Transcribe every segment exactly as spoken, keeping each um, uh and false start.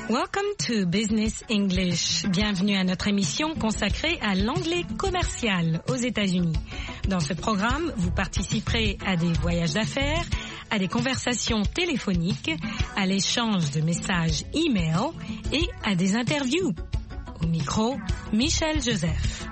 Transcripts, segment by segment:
Welcome to Business English. Bienvenue à notre émission consacrée à l'anglais commercial aux États-Unis. Dans ce programme, vous participerez à des voyages d'affaires, à des conversations téléphoniques, à l'échange de messages e-mail et à des interviews. Au micro, Michel Joseph.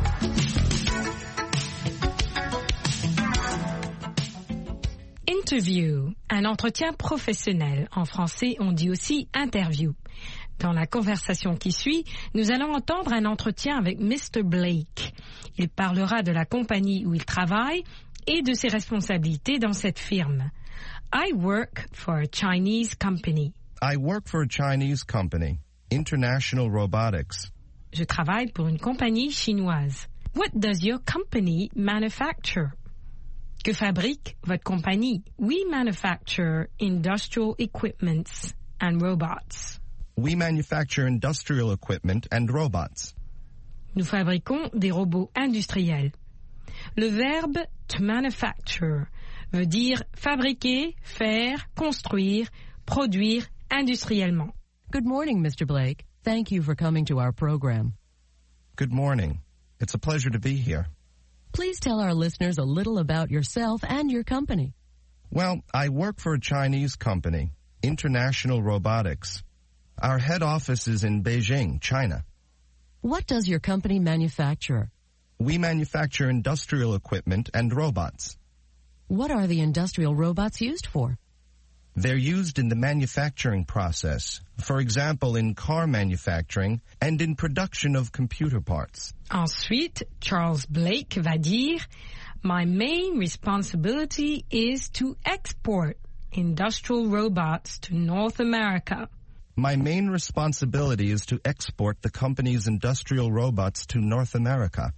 Interview, un entretien professionnel. En français, on dit aussi interview. Dans la conversation qui suit, nous allons entendre un entretien avec mister Blake. Il parlera de la compagnie où il travaille et de ses responsabilités dans cette firme. I work for a Chinese company. I work for a Chinese company, International Robotics. Je travaille pour une compagnie chinoise. What does your company manufacture? Que fabrique votre compagnie? We manufacture industrial equipments and robots. We manufacture industrial equipment and robots. Nous fabriquons des robots industriels. Le verbe to manufacture veut dire fabriquer, faire, construire, produire industriellement. Good morning, mister Blake. Thank you for coming to our program. Good morning. It's a pleasure to be here. Please tell our listeners a little about yourself and your company. Well, I work for a Chinese company, International Robotics. Our head office is in Beijing, China. What does your company manufacture? We manufacture industrial equipment and robots. What are the industrial robots used for? They're used in the manufacturing process, for example, in car manufacturing and in production of computer parts. Ensuite, Charles Blake va dire, My main responsibility is to export industrial robots to North America. My main responsibility is to export the company's industrial robots to North America.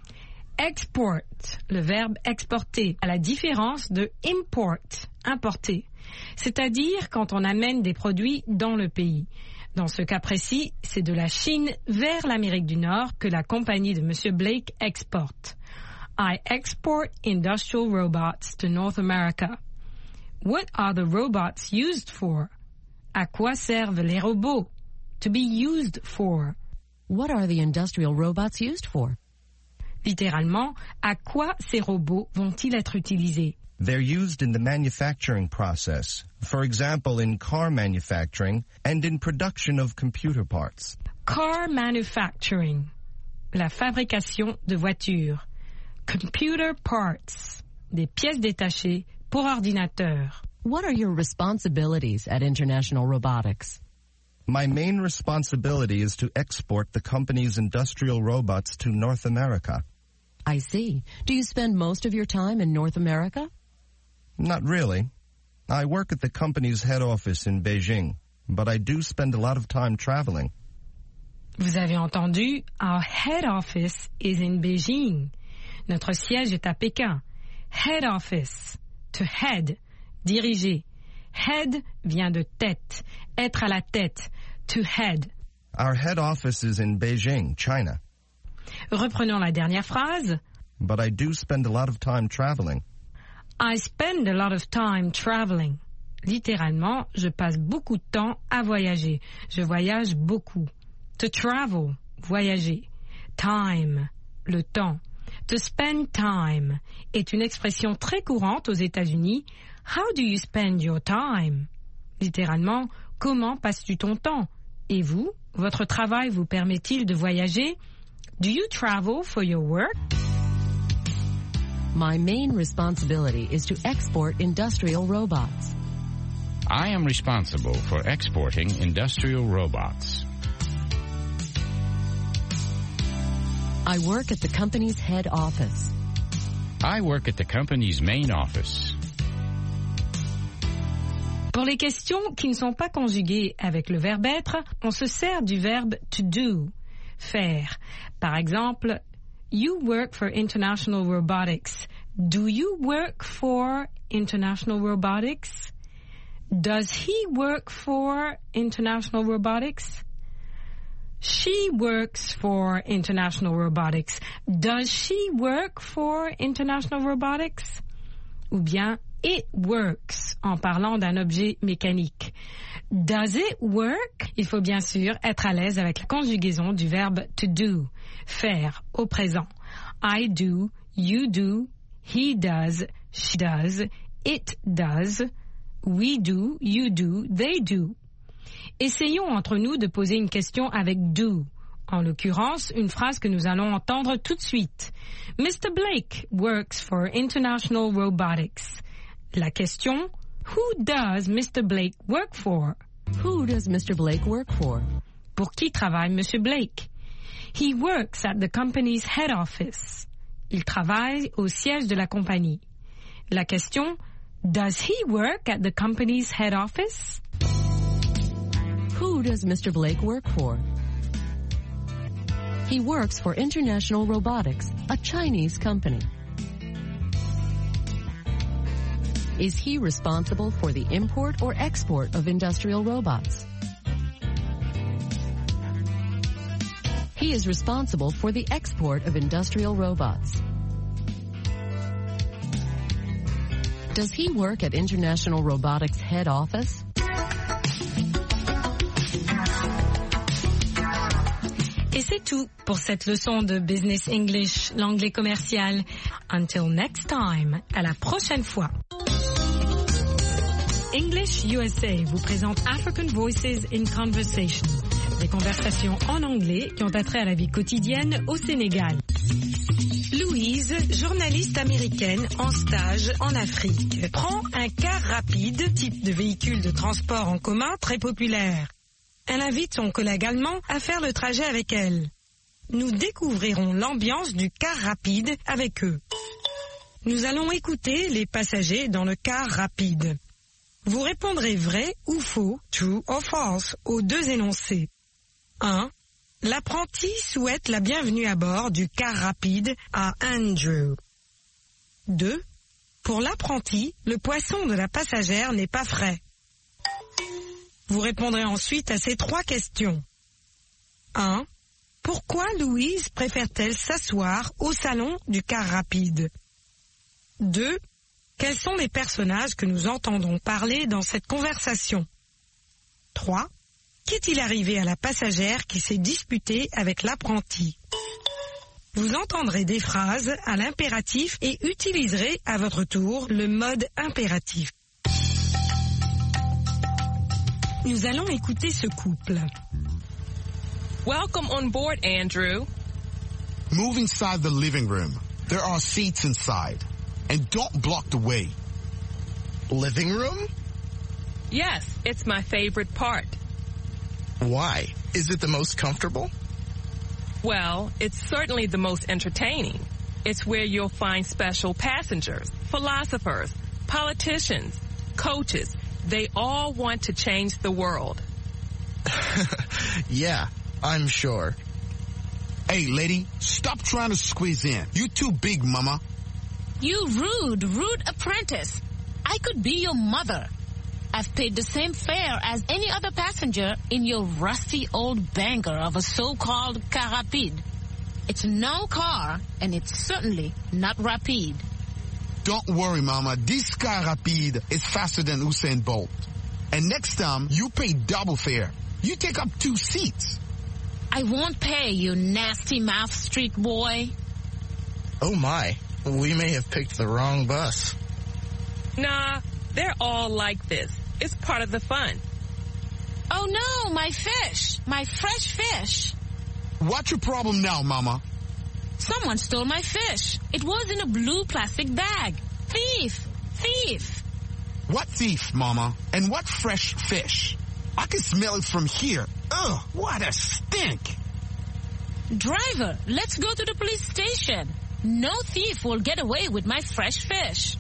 Export, le verbe exporter, à la différence de import, importer. C'est-à-dire quand on amène des produits dans le pays. Dans ce cas précis, c'est de la Chine vers l'Amérique du Nord que la compagnie de M. Blake exporte. I export industrial robots to North America. What are the robots used for? À quoi servent les robots? To be used for. What are the industrial robots used for? Littéralement, à quoi ces robots vont-ils être utilisés? They're used in the manufacturing process, for example, in car manufacturing and in production of computer parts. Car manufacturing, la fabrication de voitures. Computer parts, des pièces détachées pour ordinateur. What are your responsibilities at International Robotics? My main responsibility is to export the company's industrial robots to North America. I see. Do you spend most of your time in North America? Not really. I work at the company's head office in Beijing, but I do spend a lot of time traveling. Vous avez entendu, our head office is in Beijing. Notre siège est à Pékin. Head office, to head, diriger. Head vient de tête, être à la tête, to head. Our head office is in Beijing, China. Reprenons la dernière phrase. But I do spend a lot of time traveling. I spend a lot of time traveling. Littéralement, je passe beaucoup de temps à voyager. Je voyage beaucoup. To travel, voyager. Time, le temps. To spend time est une expression très courante aux États-Unis. How do you spend your time? Littéralement, comment passes-tu ton temps? Et vous, votre travail vous permet-il de voyager? Do you travel for your work? My main responsibility is to export industrial robots. I am responsible for exporting industrial robots. I work at the company's head office. I work at the company's main office. Pour les questions qui ne sont pas conjuguées avec le verbe être, on se sert du verbe to do, faire. Par exemple, you work for International Robotics. Do you work for International Robotics? Does he work for International Robotics? She works for International Robotics. Does she work for International Robotics? Ou bien, It works en parlant d'un objet mécanique. Does it work? Il faut bien sûr être à l'aise avec la conjugaison du verbe to do, faire au présent. I do, you do, he does, she does, it does, we do, you do, they do. Essayons entre nous de poser une question avec do. En l'occurrence, une phrase que nous allons entendre tout de suite. Mister Blake works for International Robotics. La question, who does Mister Blake work for? Who does Mister Blake work for? Pour qui travaille Monsieur Blake? He works at the company's head office. Il travaille au siège de la compagnie. La question, does he work at the company's head office? Who does Mister Blake work for? He works for International Robotics, a Chinese company. Is he responsible for the import or export of industrial robots? He is responsible for the export of industrial robots. Does he work at International Robotics head office? Et c'est tout pour cette leçon de Business English, l'anglais commercial. Until next time, à la prochaine fois. English U S A vous présente African Voices in Conversation, des conversations en anglais qui ont attrait à la vie quotidienne au Sénégal. Louise, journaliste américaine en stage en Afrique, prend un car rapide, type de véhicule de transport en commun très populaire. Elle invite son collègue allemand à faire le trajet avec elle. Nous découvrirons l'ambiance du car rapide avec eux. Nous allons écouter les passagers dans le car rapide. Vous répondrez vrai ou faux, true or false, aux deux énoncés. un. L'apprenti souhaite la bienvenue à bord du car rapide à Andrew. deux. Pour l'apprenti, le poisson de la passagère n'est pas frais. Vous répondrez ensuite à ces trois questions. un. Pourquoi Louise préfère-t-elle s'asseoir au salon du car rapide? deux. Quels sont les personnages que nous entendons parler dans cette conversation? trois. Qu'est-il arrivé à la passagère qui s'est disputée avec l'apprenti? Vous entendrez des phrases à l'impératif et utiliserez à votre tour le mode impératif. Nous allons écouter ce couple. Welcome on board, Andrew. Move inside the living room. There are seats inside. And don't block the way. Living room? Yes, it's my favorite part. Why? Is it the most comfortable? Well, it's certainly the most entertaining. It's where you'll find special passengers, philosophers, politicians, coaches. They all want to change the world. Yeah, I'm sure. Hey, lady, stop trying to squeeze in. You too big, mama. You rude, rude apprentice. I could be your mother. I've paid the same fare as any other passenger in your rusty old banger of a so-called car rapide. It's no car, and it's certainly not rapide. Don't worry, mama. This car rapide is faster than Usain Bolt. And next time, you pay double fare. You take up two seats. I won't pay, you nasty mouth street boy. Oh my, we may have picked the wrong bus. Nah, they're all like this. It's part of the fun. Oh no, my fish, my fresh fish. What's your problem now, mama? Someone stole my fish. It was in a blue plastic bag. Thief, thief. What thief, mama? And what fresh fish? I can smell it from here. Ugh, what a stink. Driver, let's go to the police station. No thief will get away with my fresh fish.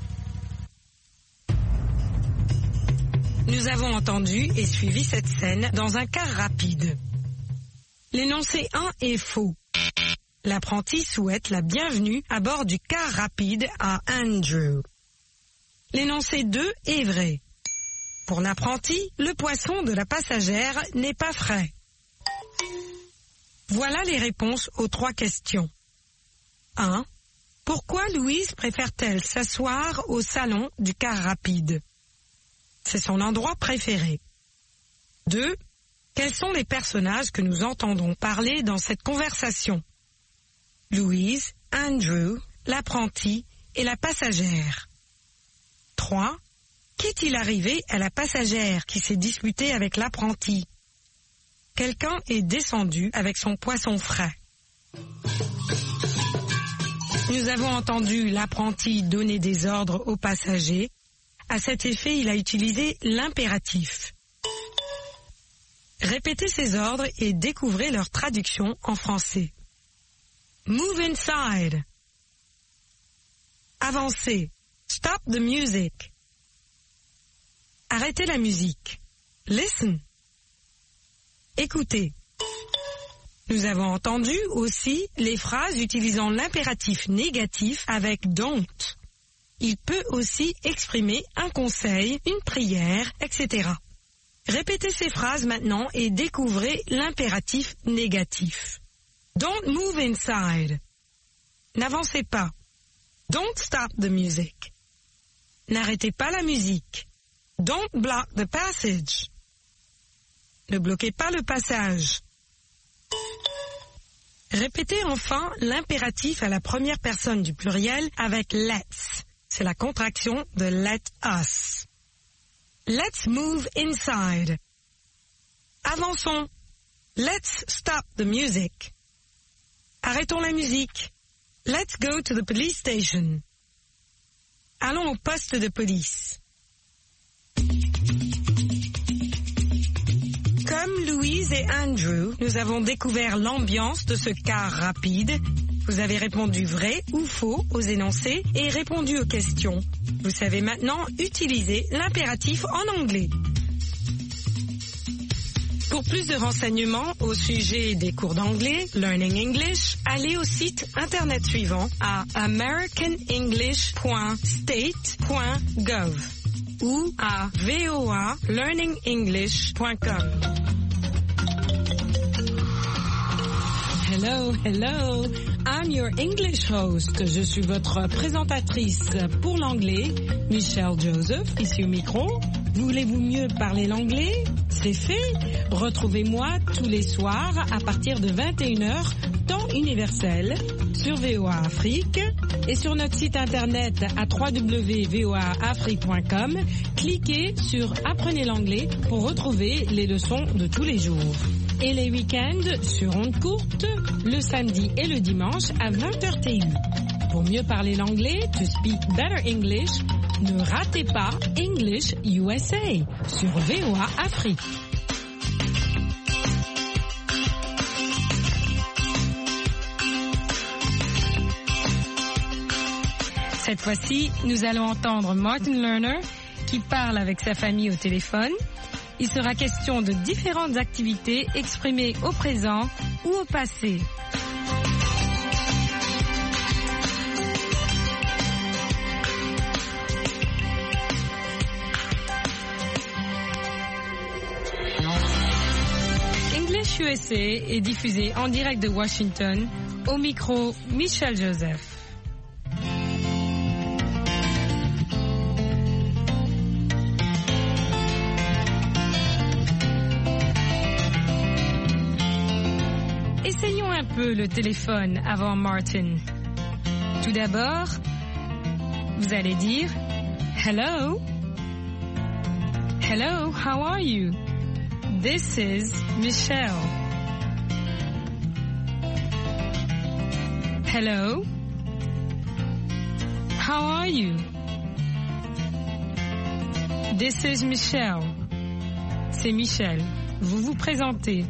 Nous avons entendu et suivi cette scène dans un car rapide. L'énoncé un est faux. L'apprenti souhaite la bienvenue à bord du car rapide à Andrew. L'énoncé deux est vrai. Pour l'apprenti, le poisson de la passagère n'est pas frais. Voilà les réponses aux trois questions. un. Pourquoi Louise préfère-t-elle s'asseoir au salon du car rapide? C'est son endroit préféré. deux. Quels sont les personnages que nous entendons parler dans cette conversation? Louise, Andrew, l'apprenti et la passagère. trois. Qu'est-il arrivé à la passagère qui s'est disputée avec l'apprenti? Quelqu'un est descendu avec son poisson frais. Nous avons entendu l'apprenti donner des ordres aux passagers. À cet effet, il a utilisé l'impératif. Répétez ces ordres et découvrez leur traduction en français. Move inside. Avancez. Stop the music. Arrêtez la musique. Listen. Écoutez. Nous avons entendu aussi les phrases utilisant l'impératif négatif avec don't. Il peut aussi exprimer un conseil, une prière, et cetera. Répétez ces phrases maintenant et découvrez l'impératif négatif. Don't move inside. N'avancez pas. Don't stop the music. N'arrêtez pas la musique. Don't block the passage. Ne bloquez pas le passage. Répétez enfin l'impératif à la première personne du pluriel avec let's. C'est la contraction de let us. Let's move inside. Avançons. Let's stop the music. Arrêtons la musique. Let's go to the police station. Allons au poste de police. Comme Louise et Andrew, nous avons découvert l'ambiance de ce car rapide. Vous avez répondu vrai ou faux aux énoncés et répondu aux questions. Vous savez maintenant utiliser l'impératif en anglais. Pour plus de renseignements au sujet des cours d'anglais, Learning English, allez au site internet suivant à american english point state point gov ou à v o a learning english point com. Hello, hello, I'm your English host. Je suis votre présentatrice pour l'anglais, Michelle Joseph, ici au micro. Voulez-vous mieux parler l'anglais? C'est fait. Retrouvez-moi tous les soirs à partir de vingt et une heures, temps universel, sur V O A Afrique et sur notre site internet à w w w point v o a afrique point com. Cliquez sur Apprenez l'anglais pour retrouver les leçons de tous les jours. Et les week-ends sur ondes courtes, le samedi et le dimanche à vingt heures T U. Pour mieux parler l'anglais, to speak better English, ne ratez pas English U S A sur V O A Afrique. Cette fois-ci, nous allons entendre Martin Lerner qui parle avec sa famille au téléphone. Il sera question de différentes activités exprimées au présent ou au passé. English U S A est diffusé en direct de Washington. Au micro, Michelle Joseph. Essayons un peu le téléphone avant Martin. Tout d'abord, vous allez dire Hello. Hello, how are you? This is Michelle. Hello. How are you? This is Michelle. C'est Michelle. Vous vous présentez.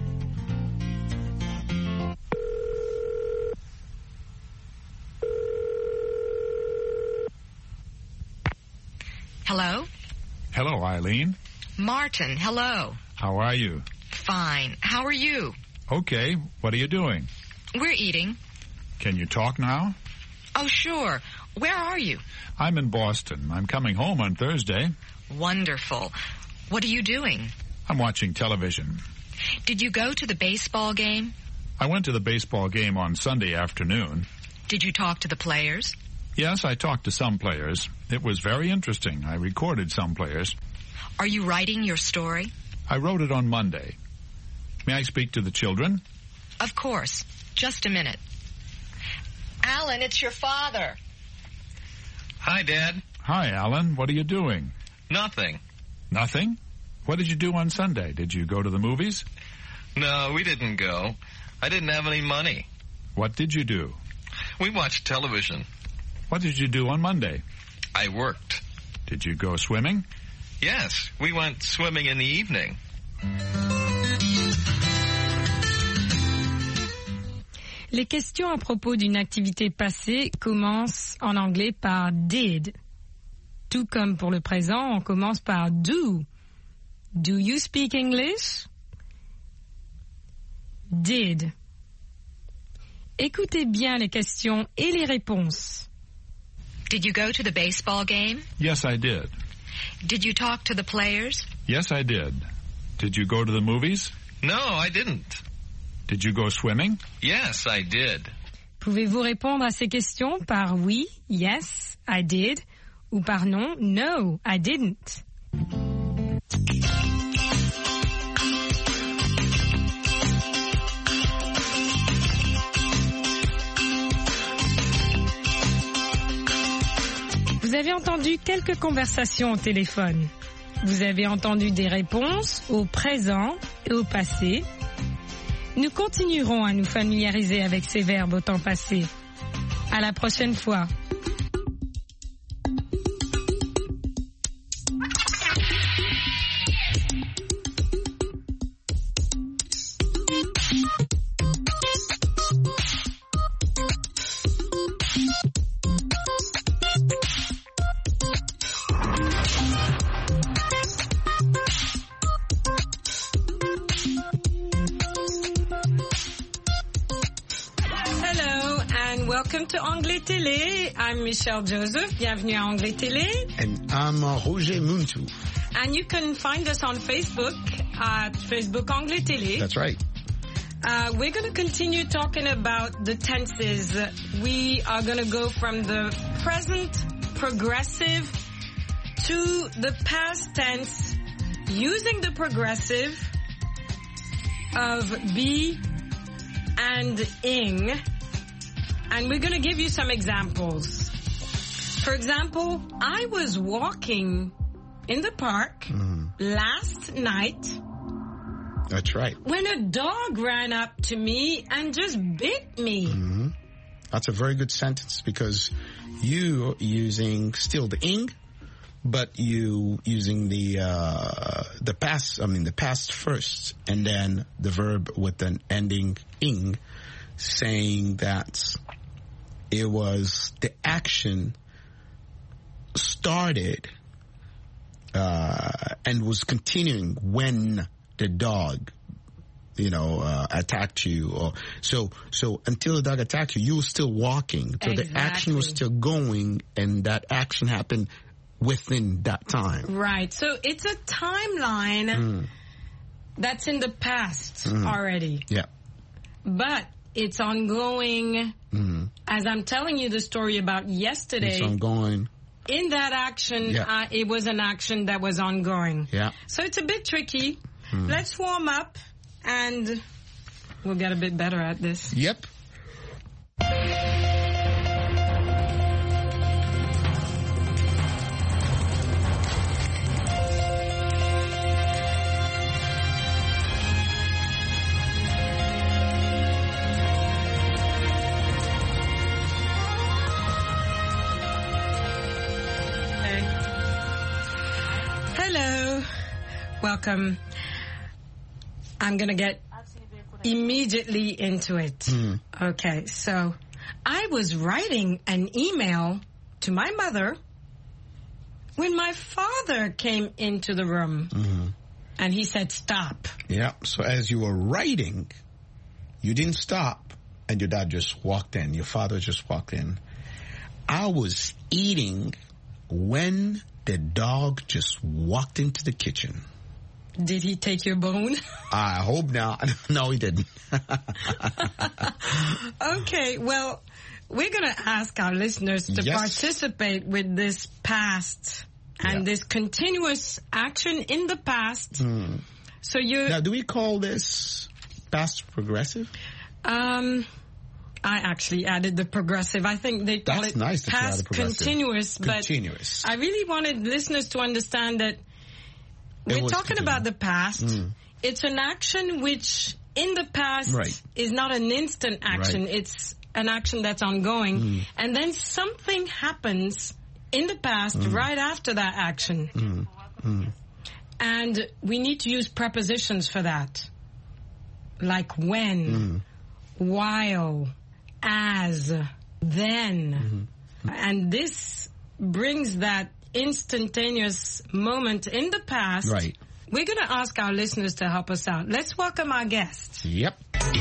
Hello? Hello, Eileen. Martin, hello. How are you? Fine. How are you? Okay. What are you doing? We're eating. Can you talk now? Oh, sure. Where are you? I'm in Boston. I'm coming home on Thursday. Wonderful. What are you doing? I'm watching television. Did you go to the baseball game? I went to the baseball game on Sunday afternoon. Did you talk to the players? Yes, I talked to some players. It was very interesting. I recorded some players. Are you writing your story? I wrote it on Monday. May I speak to the children? Of course. Just a minute. Alan, it's your father. Hi, Dad. Hi, Alan. What are you doing? Nothing. Nothing? What did you do on Sunday? Did you go to the movies? No, we didn't go. I didn't have any money. What did you do? We watched television. What did you do on Monday? I worked. Did you go swimming? Yes, we went swimming in the evening. Les questions à propos d'une activité passée commencent en anglais par did. Tout comme pour le présent, on commence par do. Do you speak English? Did. Écoutez bien les questions et les réponses. Did you go to the baseball game? Yes, I did. Did you talk to the players? Yes, I did. Did you go to the movies? No, I didn't. Did you go swimming? Yes, I did. Pouvez-vous répondre à ces questions par oui, yes, I did, ou par non, no, I didn't? Vous avez entendu quelques conversations au téléphone. Vous avez entendu des réponses au présent et au passé. Nous continuerons à nous familiariser avec ces verbes au temps passé. À la prochaine fois. Welcome to Anglais Télé. I'm Michelle Joseph. Bienvenue à Anglais Télé. And I'm uh, Roger Muntu. And you can find us on Facebook at Facebook Anglais Télé. That's right. Uh, we're going to continue talking about the tenses. We are going to go from the present progressive to the past tense using the progressive of be and ing. And we're going to give you some examples. For example, I was walking in the park mm. last night. That's right. When a dog ran up to me and just bit me. Mm-hmm. That's a very good sentence because you using still the ing, but you using the uh, the past. I mean the past first, and then the verb with an ending ing, saying that it was the action started uh, and was continuing when the dog, you know, uh, attacked you. Or so so until the dog attacked you, you were still walking. So exactly. The action was still going, and that action happened within that time. Right. So it's a timeline mm. that's in the past mm. already. Yeah. But it's ongoing. Mm-hmm. As I'm telling you the story about yesterday. It's ongoing. In that action, yeah. uh, it was an action that was ongoing. Yeah. So it's a bit tricky. Mm. Let's warm up and we'll get a bit better at this. Yep. Welcome. I'm going to get immediately into it. Mm. Okay, so I was writing an email to my mother when my father came into the room. Mm-hmm. And he said, stop. Yeah, so as you were writing, you didn't stop, and your dad just walked in. Your father just walked in. I was eating when the dog just walked into the kitchen. Did he take your bone? I hope not. No, he didn't. Okay, well, we're going to ask our listeners to Yes. participate with this past and Yeah. this continuous action in the past. Mm. So you Now, do we call this past progressive? Um, I actually added the progressive. I think they call That's it nice that you past added progressive. continuous, but Continuous. I really wanted listeners to understand that we're was talking about the past. Mm. It's an action which in the past Right. is not an instant action. Right. It's an action that's ongoing. Mm. And then something happens in the past Mm. right after that action. Mm. Mm. And we need to use prepositions for that. Like when, Mm. while, as, then. Mm-hmm. And this brings that instantaneous moment in the past. Right. We're going to ask our listeners to help us out. Let's welcome our guest. Yep.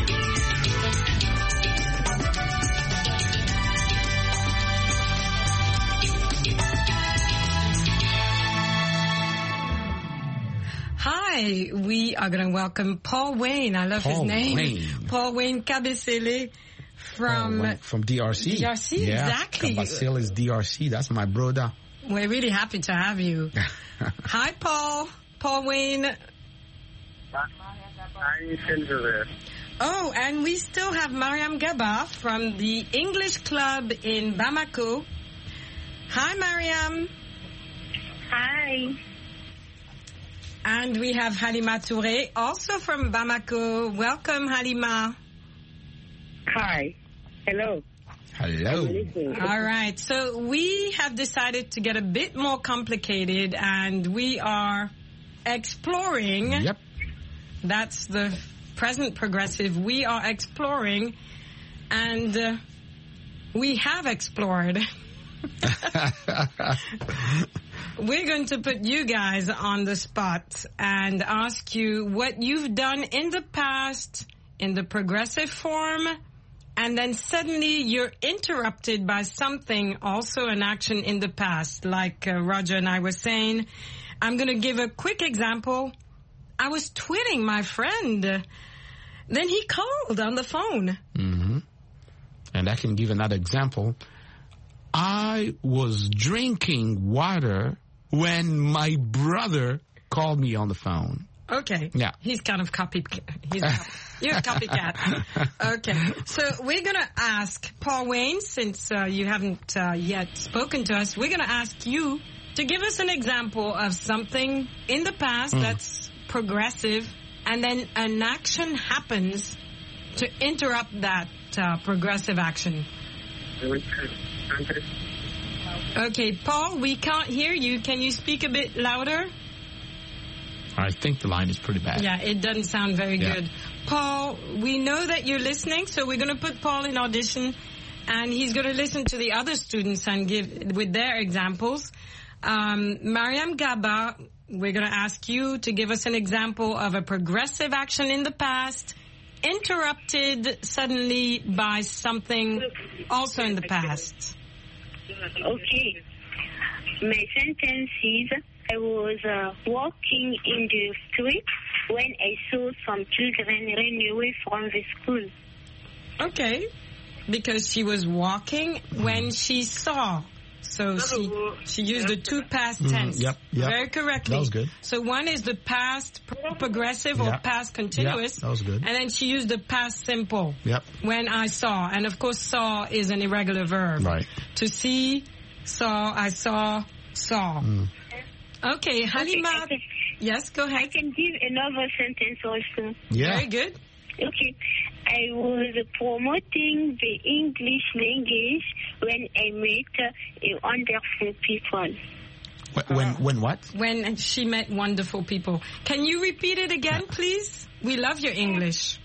Hi, we are going to welcome Paul Wayne. I love Paul his name. Wayne. Paul Wayne Cabesele from... Oh, from D R C. D R C, yeah. exactly. Cabasele is D R C. That's my brother. We're really happy to have you. Hi, Paul. Paul Wayne. Oh, and we still have Mariam Gaba from the English Club in Bamako. Hi, Mariam. Hi. And we have Halima Touré, also from Bamako. Welcome, Halima. Hi. Hello. Hello. All right. So we have decided to get a bit more complicated, and we are exploring. Yep. That's the present progressive. We are exploring, and uh, we have explored. We're going to put you guys on the spot and ask you what you've done in the past in the progressive form, and then suddenly you're interrupted by something, also an action in the past, like uh, Roger and I were saying. I'm going to give a quick example. I was tweeting my friend. Then he called on the phone. Mm-hmm. And I can give another example. I was drinking water when my brother called me on the phone. Okay. Yeah. He's kind of copy. He's a, you're a copycat. Okay. So we're going to ask Paul Wayne, since uh, you haven't uh, yet spoken to us, we're going to ask you to give us an example of something in the past mm. that's progressive, and then an action happens to interrupt that uh, progressive action. Okay, Paul, we can't hear you. Can you speak a bit louder? I think the line is pretty bad. Yeah, it doesn't sound very yeah. good. Paul, we know that you're listening, so we're going to put Paul in audition, and he's going to listen to the other students and give with their examples. Um, Mariam Gaba, we're going to ask you to give us an example of a progressive action in the past, interrupted suddenly by something also in the past. Okay. My sentence is, I was uh, walking in the street when I saw some children run away from the school. Okay. Because she was walking when she saw. So she, she used the two past tense. Mm, yep, yep. Very correctly. That was good. So one is the past progressive or yep. past continuous. Yep, that was good. And then she used the past simple. Yep. When I saw. And of course saw is an irregular verb. Right. To see, saw, I saw, saw. Mm. Okay, Halima. Okay, yes, go ahead. I can give another sentence also. Yeah. Very good. Okay. I was promoting the English language when I met uh, wonderful people. When, when what? When she met wonderful people. Can you repeat it again, please? We love your English.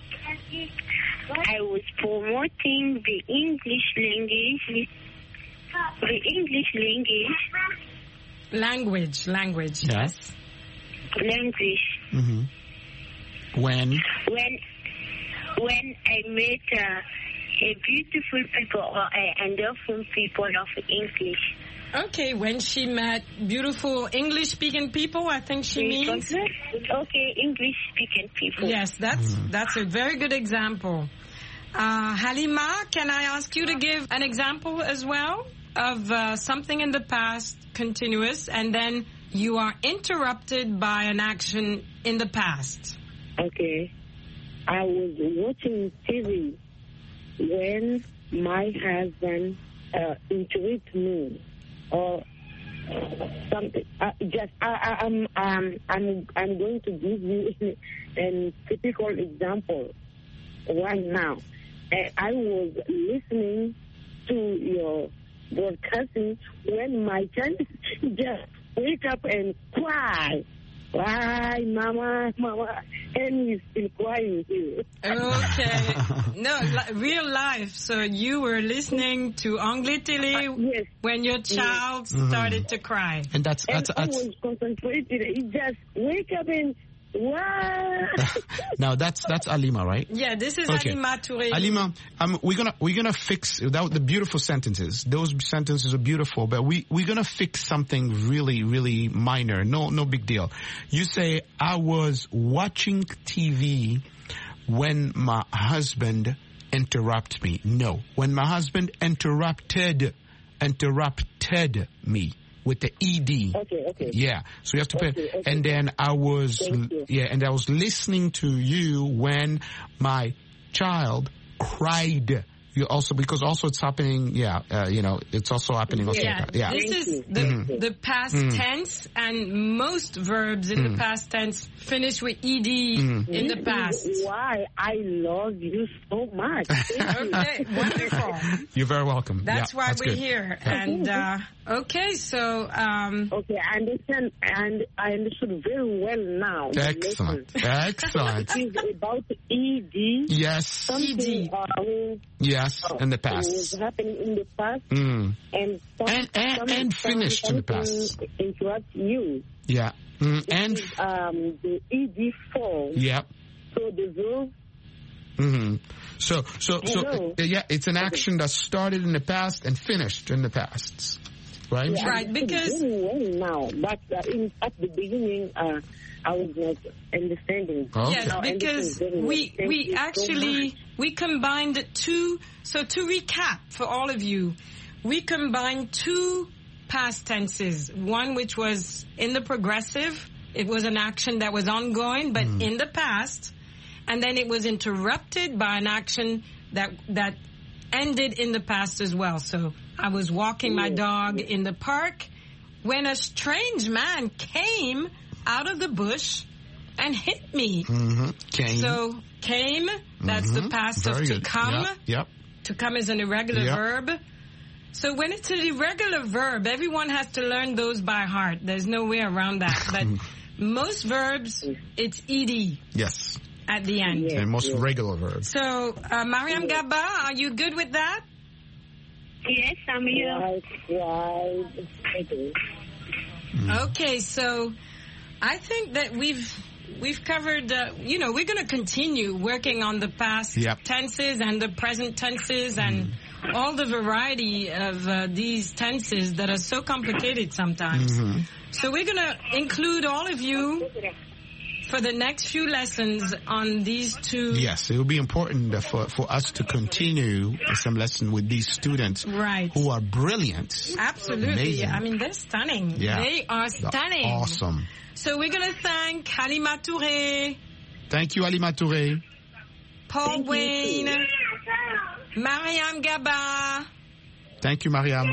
I was promoting the English language. The English language. Language, language, yeah. yes. Language. Mm-hmm. When? When, when I met uh, a beautiful people or a wonderful people of English. Okay, when she met beautiful English-speaking people, I think she means. Okay, English-speaking people. Yes, that's mm. that's a very good example. Uh, Halima, can I ask you to give an example as well of uh, something in the past, continuous, and then you are interrupted by an action in the past? Okay. I was watching T V when my husband uh, interrupted me or something. Uh, just I, I, I'm um, I'm I'm going to give you a typical example right now. Uh, I was listening to your broadcasting when my child just wake up and cry. Why, mama, mama, and he's still crying too. Okay. No, li- real life. So you were listening to Anglais Télé uh, yes. when your child yes. started mm-hmm. to cry. And that's, that's, and that's... I was concentrated. He just wake up and What? Now that's that's Alima, right? Yeah, this is okay. Alima Touré. Alima, um, we're gonna we're gonna fix that, the beautiful sentences. Those sentences are beautiful, but we we're gonna fix something really really minor. No no big deal. You say I was watching T V when my husband interrupted me. No, when my husband interrupted interrupted me. With the E D. Okay, okay. Yeah. So you have to okay, put, okay. and then I was, yeah, and I was listening to you when my child cried. You also, because also it's happening, yeah, uh, you know, it's also happening. Also, yeah, yeah. This is the, mm-hmm. the past mm. tense, and most verbs in mm. the past tense finish with ed mm. in the past. This is why I love you so much. Okay, wonderful. You're very welcome. That's yeah, why that's we're good. here. And uh, okay, so um, okay, I understand, and I understood very well now. Excellent, excellent. It's about E D. Yes. E D. Um, yes, uh, in the past. It was happening in the past, mm. and some, and and, some, and some, finished in the past. Interrupt you. Yeah, mm. and is, um, the E D form. Yeah. So the verb. Mm-hmm. So, so, so, uh, yeah, it's an action that started in the past and finished in the past, right? Yeah, right, because very well now, but uh, in, at the beginning, uh, I was not understanding. Okay. Yes, now, because we well. we actually so we combined two. So to recap for all of you, we combined two past tenses. One which was in the progressive. It was an action that was ongoing, but mm. in the past. And then it was interrupted by an action that that ended in the past as well. So I was walking my dog in the park when a strange man came out of the bush and hit me. Mm-hmm. Came. So came, that's mm-hmm. the past Very of to good. come. Yep. yep. To come is an irregular yep. verb. So when it's an irregular verb, everyone has to learn those by heart. There's no way around that. But most verbs, it's ed. Yes. At the end. Yes, and most yes. regular verbs. So, uh, Mariam yes. Gaba, are you good with that? Yes, I'm here. Right, right. Mm. Okay, so I think that we've we've covered, uh, you know, we're going to continue working on the past yep. tenses and the present tenses mm. and all the variety of uh, these tenses that are so complicated sometimes. Mm-hmm. So we're going to include all of you for the next few lessons on these two. Yes, it will be important for, for us to continue some lesson with these students right. who are brilliant. Absolutely. Amazing. I mean, they're stunning. Yeah. They are stunning. They're awesome. So we're going to thank Halima Touré. Thank you, Halima Touré. Paul thank Wayne. You. Mariam Gaba. Thank you, Mariam.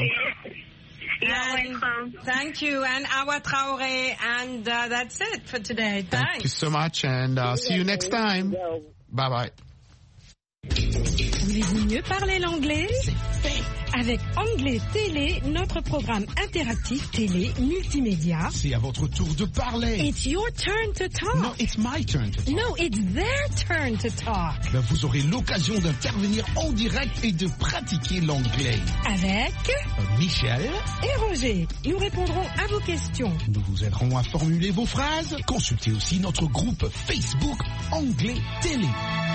And thank you, and Awa Traoré, and uh, that's it for today. Thanks. Thank you so much, and uh, see you next time. Bye bye. Voulez-vous mieux parler l'anglais? Avec Anglais Télé, notre programme interactif télé multimédia. C'est à votre tour de parler. It's your turn to talk. No, it's my turn to talk. No, it's their turn to talk. Ben, vous aurez l'occasion d'intervenir en direct et de pratiquer l'anglais. Avec Michel et Roger. Nous répondrons à vos questions. Nous vous aiderons à formuler vos phrases. Consultez aussi notre groupe Facebook Anglais Télé.